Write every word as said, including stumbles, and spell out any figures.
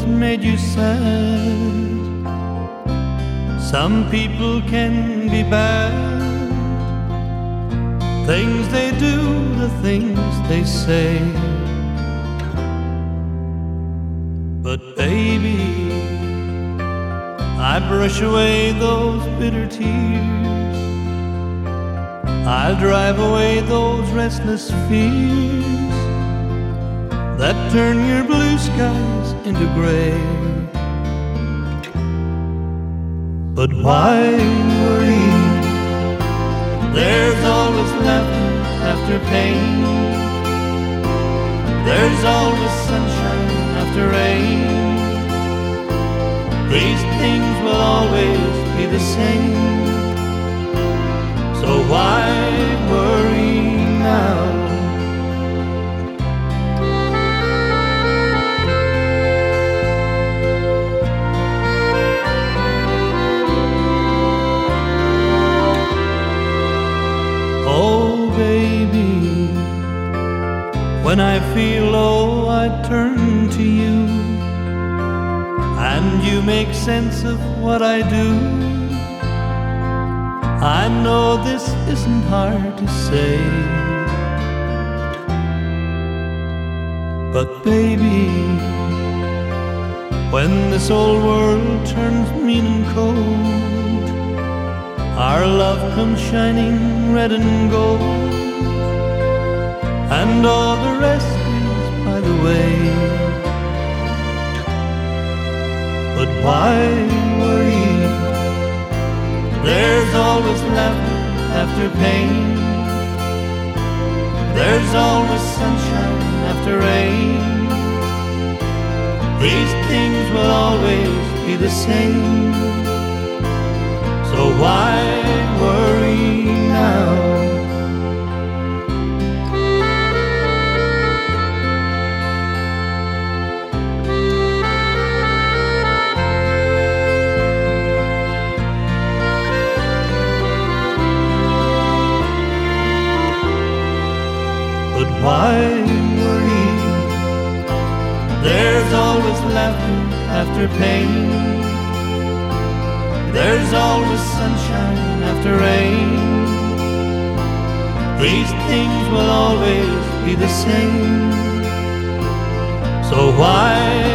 made you sad. Some people can be bad. Things they do, the things they say. But baby, I brush away those bitter tears. I'll drive away those restless fears that turn your blue skies into gray. But why worry? There's always laughter after pain. There's always sunshine after rain. These things will always be the same. So why worry now? Oh baby, when I feel low I turn to you, and you make sense of what I do. I know this isn't hard to say, but baby, when this old world turns mean and cold, our love comes shining red and gold, and all the rest is by the way. But why worry? There's always laughter after pain. There's always sunshine after rain. These things will always be the same. So why worry now? But why worry? There's always laughter after pain. There's always sunshine after rain. These things will always be the same. So why